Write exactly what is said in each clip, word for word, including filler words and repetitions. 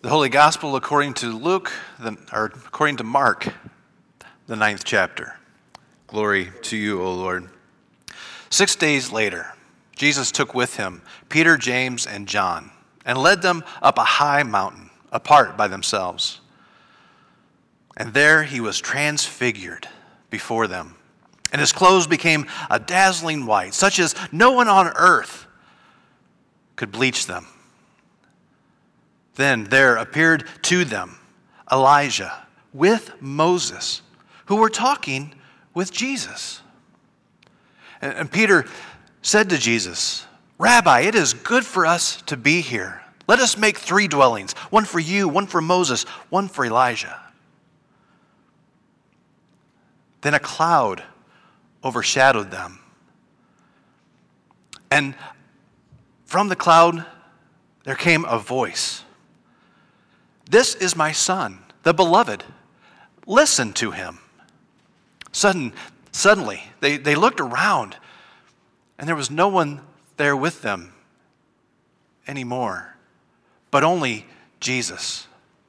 The Holy Gospel according to Luke, the, or according to Mark, the ninth chapter. Glory to you, O Lord. Six days later, Jesus took with him Peter, James, and John, and led them up a high mountain, apart by themselves. And there he was transfigured before them, and his clothes became a dazzling white, such as no one on earth could bleach them. Then there appeared to them Elijah with Moses, who were talking with Jesus. And, and Peter said to Jesus, "Rabbi, it is good for us to be here. Let us make three dwellings, one for you, one for Moses, one for Elijah." Then a cloud overshadowed them. And from the cloud there came a voice. "This is my son, the beloved. Listen to him." Sudden, suddenly, they, they looked around, and there was no one there with them anymore, but only Jesus.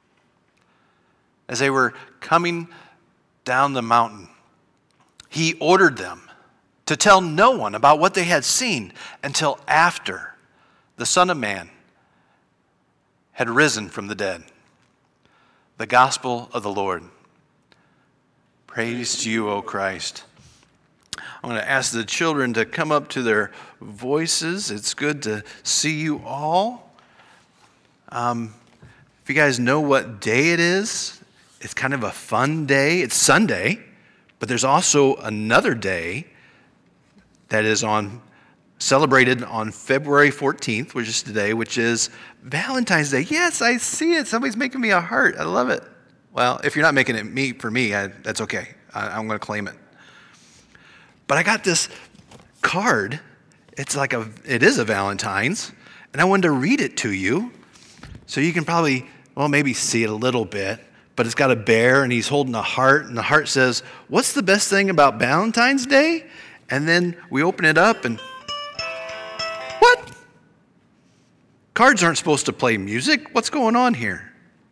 As they were coming down the mountain, he ordered them to tell no one about what they had seen until after the Son of Man had risen from the dead. The Gospel of the Lord. Praise to you, O Christ. I'm going to ask the children to come up to their voices. It's good to see you all. Um, if you guys know what day it is, it's kind of a fun day. It's Sunday, but there's also another day that is on celebrated on February fourteenth, which is today, which is Valentine's Day. Yes, I see it. Somebody's making me a heart. I love it. Well, if you're not making it me for me, I, that's okay. I, I'm going to claim it. But I got this card. It's like a, it is a Valentine's, and I wanted to read it to you, so you can probably, well, maybe see it a little bit. But it's got a bear, and he's holding a heart, and the heart says, "What's the best thing about Valentine's Day?" And then we open it up, and what? Cards aren't supposed to play music. What's going on here?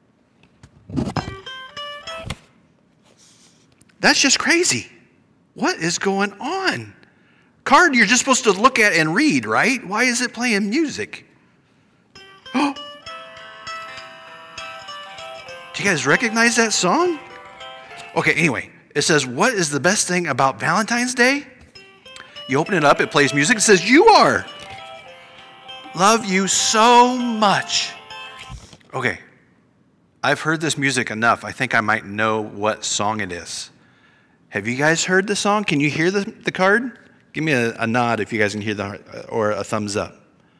That's just crazy. What is going on? Card you're just supposed to look at and read, right? Why is it playing music? Oh. Do you guys recognize that song? Okay, anyway, it says, "What is the best thing about Valentine's Day?" You open it up, it plays music, it says, "You are. Love you so much." Okay, I've heard this music enough. I think I might know what song it is. Have you guys heard the song? Can you hear the, the card? Give me a, a nod if you guys can hear the, or a thumbs up.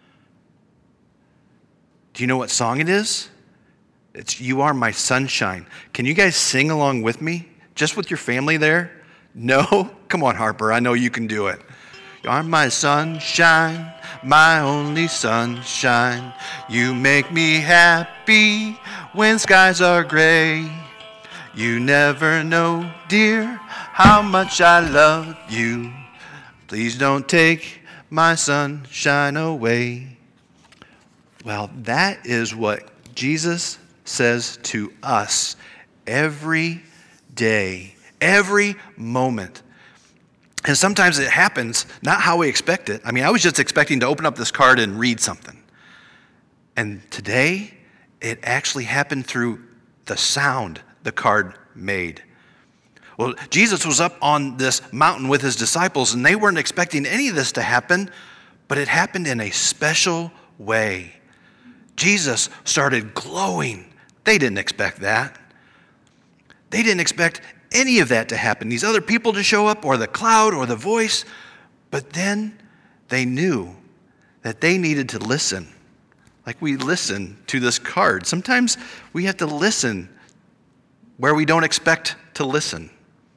Do you know what song it is? It's "You Are My Sunshine." Can you guys sing along with me? Just with your family there? No? Come on, Harper. I know you can do it. "You are my sunshine, my only sunshine. You make me happy when skies are gray. You never know, dear, how much I love you. Please don't take my sunshine away." Well, that is what Jesus says to us every day, every moment. And sometimes it happens not how we expect it. I mean, I was just expecting to open up this card and read something. And today, it actually happened through the sound the card made. Well, Jesus was up on this mountain with his disciples, and they weren't expecting any of this to happen, but it happened in a special way. Jesus started glowing. They didn't expect that. They didn't expect any of that to happen, these other people to show up, or the cloud, or the voice. But then they knew that they needed to listen, like we listen to this card. Sometimes we have to listen where we don't expect to listen.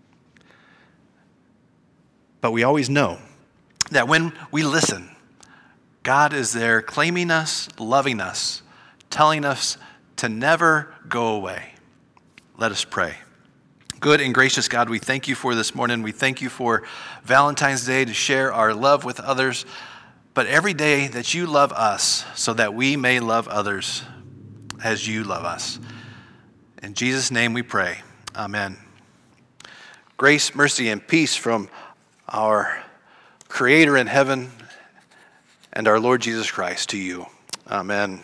But we always know that when we listen, God is there claiming us, loving us, telling us to never go away. Let us pray. Good and gracious God, we thank you for this morning. We thank you for Valentine's Day to share our love with others, but every day that you love us so that we may love others. as you love us. In Jesus' name we pray. Amen. Grace, mercy, and peace from our Creator in heaven and our Lord Jesus Christ to you. Amen.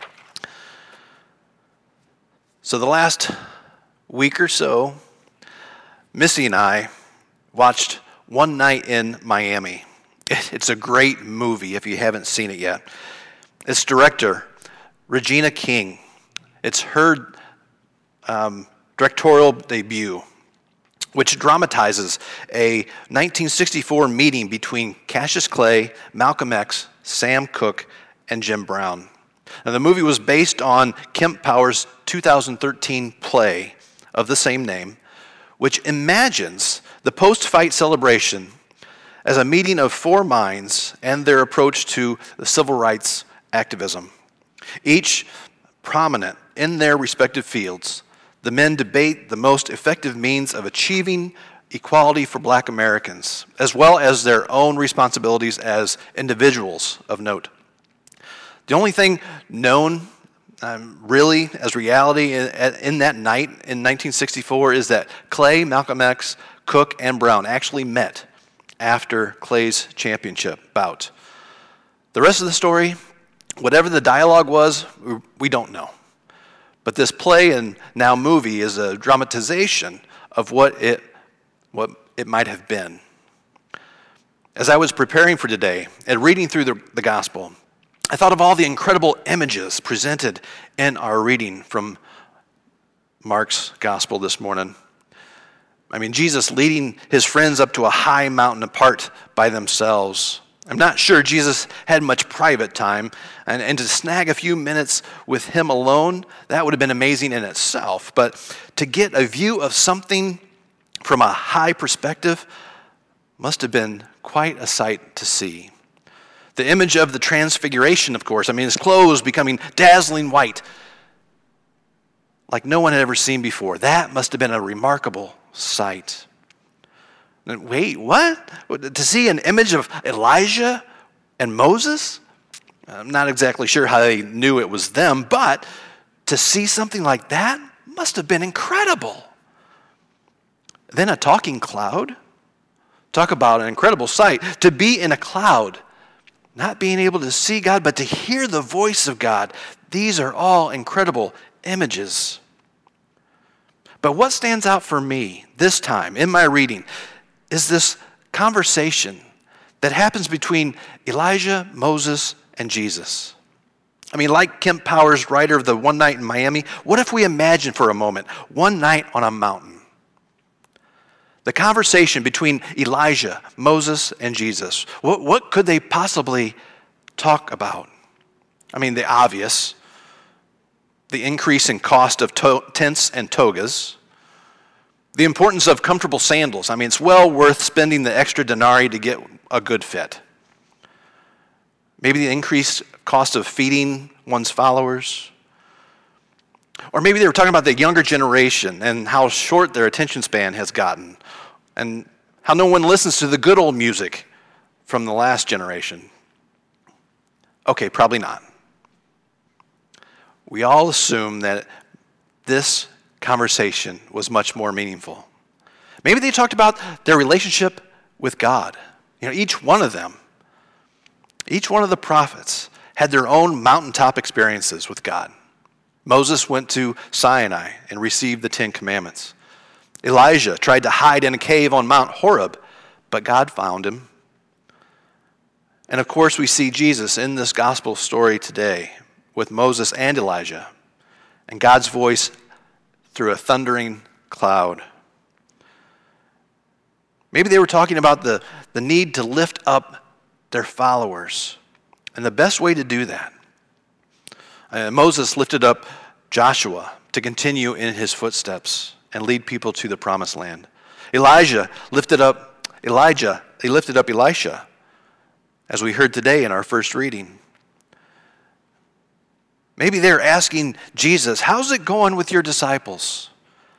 So the last week or so, Missy and I watched One Night in Miami. It's a great movie if you haven't seen it yet. Its director, Regina King. It's her um, directorial debut, which dramatizes a nineteen sixty-four meeting between Cassius Clay, Malcolm X, Sam Cooke, and Jim Brown. Now, the movie was based on Kemp Powers' two thousand thirteen play of the same name, which imagines the post-fight celebration as a meeting of four minds and their approach to the civil rights activism. Each prominent in their respective fields, the men debate the most effective means of achieving equality for Black Americans, as well as their own responsibilities as individuals of note. The only thing known um, really as reality in, in that night in nineteen sixty-four is that Clay, Malcolm X, Cooke, and Brown actually met after Clay's championship bout. The rest of the story, whatever the dialogue was, we don't know. But this play and now movie is a dramatization of what it, what it might have been. As I was preparing for today and reading through the, the gospel, I thought of all the incredible images presented in our reading from Mark's gospel this morning. I mean, Jesus leading his friends up to a high mountain apart by themselves. I'm not sure Jesus had much private time, and, and to snag a few minutes with him alone, that would have been amazing in itself. But to get a view of something from a high perspective must have been quite a sight to see. The image of the transfiguration, of course, I mean, his clothes becoming dazzling white, like no one had ever seen before. That must have been a remarkable sight. And wait, what? To see an image of Elijah and Moses? I'm not exactly sure how they knew it was them, but to see something like that must have been incredible. Then a talking cloud. Talk about an incredible sight. To be in a cloud, not being able to see God, but to hear the voice of God. These are all incredible images. But what stands out for me this time in my reading is this conversation that happens between Elijah, Moses, and Jesus. I mean, like Kemp Powers, writer of the One Night in Miami, what if we imagine for a moment one night on a mountain? The conversation between Elijah, Moses, and Jesus. What, what could they possibly talk about? I mean, the obvious, the increase in cost of to- tents and togas, the importance of comfortable sandals. I mean, it's well worth spending the extra denarii to get a good fit. Maybe the increased cost of feeding one's followers. Or maybe they were talking about the younger generation and how short their attention span has gotten, and how no one listens to the good old music from the last generation. Okay, probably not. We all assume that this conversation was much more meaningful. Maybe they talked about their relationship with God. You know, each one of them, each one of the prophets had their own mountaintop experiences with God. Moses went to Sinai and received the Ten Commandments. Elijah tried to hide in a cave on Mount Horeb, but God found him. And of course, we see Jesus in this gospel story today with Moses and Elijah, and God's voice through a thundering cloud. Maybe they were talking about the, the need to lift up their followers, and the best way to do that. Uh, Moses lifted up Joshua to continue in his footsteps and lead people to the promised land. Elijah lifted up Elijah, he lifted up Elisha, as we heard today in our first reading. Maybe they're asking Jesus, how's it going with your disciples?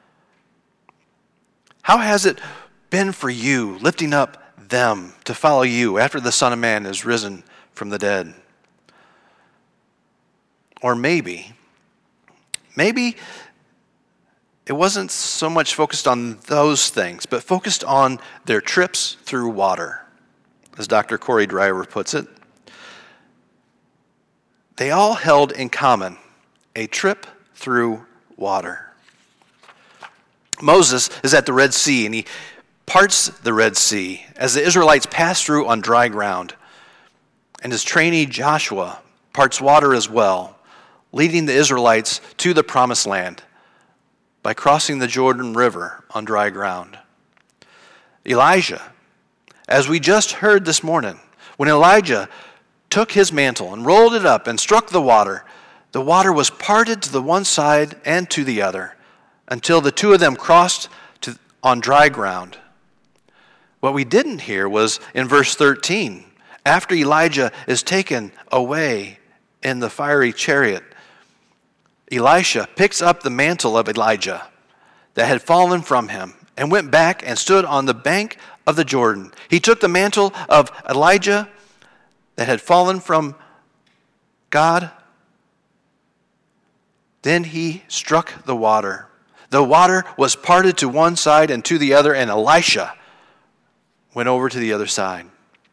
How has it been for you lifting up them to follow you after the Son of Man is risen from the dead? Or maybe maybe it wasn't so much focused on those things, but focused on their trips through water. As Doctor Corey Driver puts it, they all held in common a trip through water. Moses is at the Red Sea, and he parts the Red Sea as the Israelites pass through on dry ground. And his trainee Joshua parts water as well, leading the Israelites to the Promised Land by crossing the Jordan River on dry ground. Elijah, as we just heard this morning, when Elijah took his mantle and rolled it up and struck the water, the water was parted to the one side and to the other until the two of them crossed to, on dry ground. What we didn't hear was in verse thirteen, after Elijah is taken away in the fiery chariot, Elisha picks up the mantle of Elijah that had fallen from him and went back and stood on the bank of the Jordan. He took the mantle of Elijah that had fallen from God. Then he struck the water. The water was parted to one side and to the other, and Elisha went over to the other side.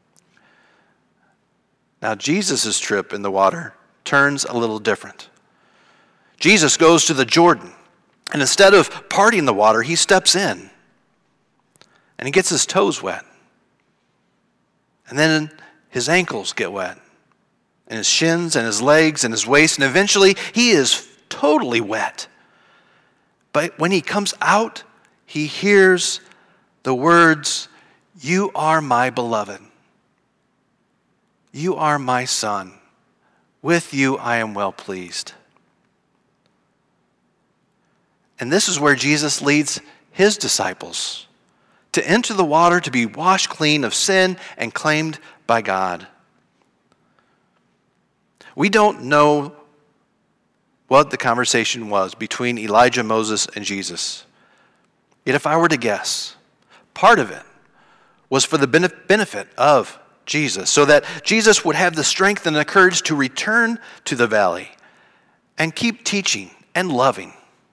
Now Jesus' trip in the water turns a little different. Jesus goes to the Jordan, and instead of parting the water, he steps in, and he gets his toes wet. And then his ankles get wet, and his shins, and his legs, and his waist, and eventually he is totally wet. But when he comes out, he hears the words, "You are my beloved. You are my son. With you I am well pleased." And this is where Jesus leads his disciples to enter the water to be washed clean of sin and claimed by God. We don't know what the conversation was between Elijah, Moses, and Jesus. Yet if I were to guess, part of it was for the benefit of Jesus, so that Jesus would have the strength and the courage to return to the valley and keep teaching and loving.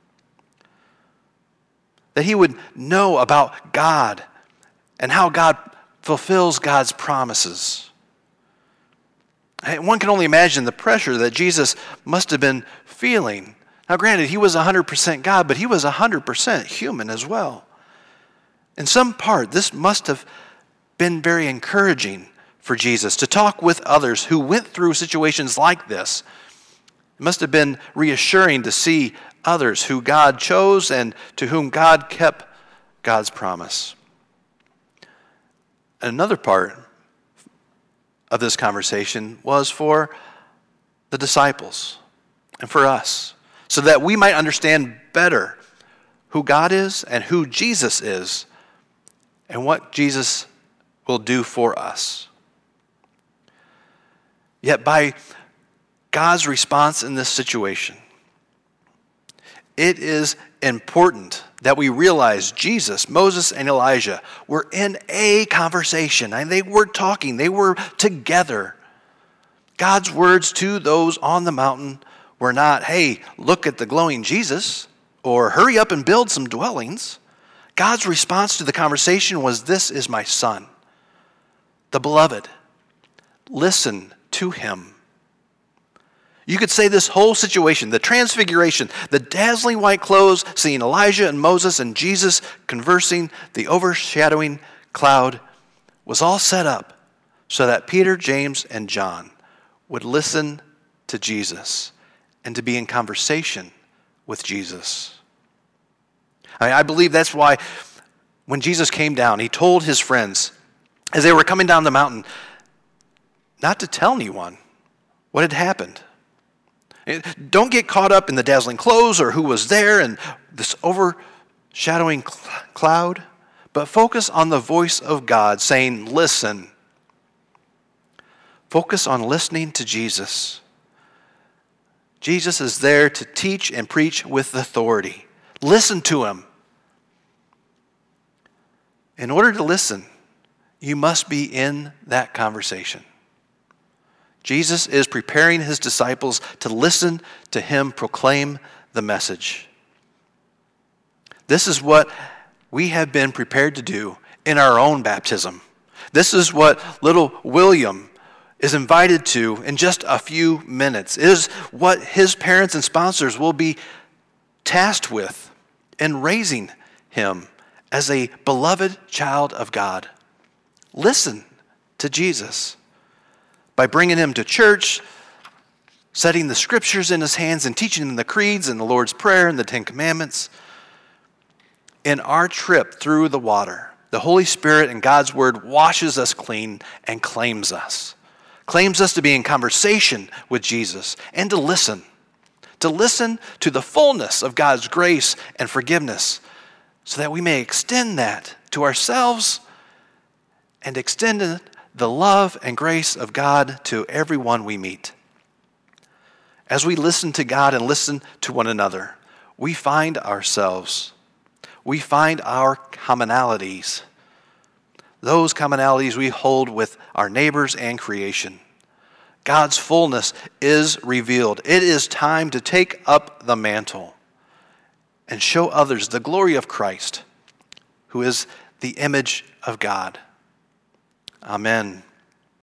That he would know about God and how God fulfills God's promises. One can only imagine the pressure that Jesus must have been feeling. Now granted, he was one hundred percent God, but he was one hundred percent human as well. In some part, this must have been very encouraging for Jesus to talk with others who went through situations like this. It must have been reassuring to see others who God chose and to whom God kept God's promise. Another part of this conversation was for the disciples and for us, so that we might understand better who God is and who Jesus is and what Jesus will do for us. Yet by God's response in this situation, it is important that we realize Jesus, Moses, and Elijah were in a conversation, and they were talking, they were together. God's words to those on the mountain were not, "Hey, look at the glowing Jesus," or "Hurry up and build some dwellings." God's response to the conversation was, "This is my son, the beloved. Listen to him." You could say this whole situation, the transfiguration, the dazzling white clothes, seeing Elijah and Moses and Jesus conversing, the overshadowing cloud, was all set up so that Peter, James, and John would listen to Jesus and to be in conversation with Jesus. I, I believe that's why when Jesus came down, he told his friends as they were coming down the mountain not to tell anyone what had happened. Don't get caught up in the dazzling clothes or who was there and this overshadowing cloud, but focus on the voice of God saying, "Listen." Focus on listening to Jesus. Jesus is there to teach and preach with authority. Listen to him. In order to listen, you must be in that conversation. Jesus is preparing his disciples to listen to him proclaim the message. This is what we have been prepared to do in our own baptism. This is what little William is invited to in just a few minutes. It is what his parents and sponsors will be tasked with in raising him as a beloved child of God. Listen to Jesus by bringing him to church, setting the scriptures in his hands and teaching him the creeds and the Lord's Prayer and the Ten Commandments. In our trip through the water, the Holy Spirit and God's Word washes us clean and claims us. Claims us to be in conversation with Jesus and to listen. To listen to the fullness of God's grace and forgiveness so that we may extend that to ourselves and extend the love and grace of God to everyone we meet. As we listen to God and listen to one another, we find ourselves We find our commonalities, those commonalities we hold with our neighbors and creation. God's fullness is revealed. It is time to take up the mantle and show others the glory of Christ, who is the image of God. Amen.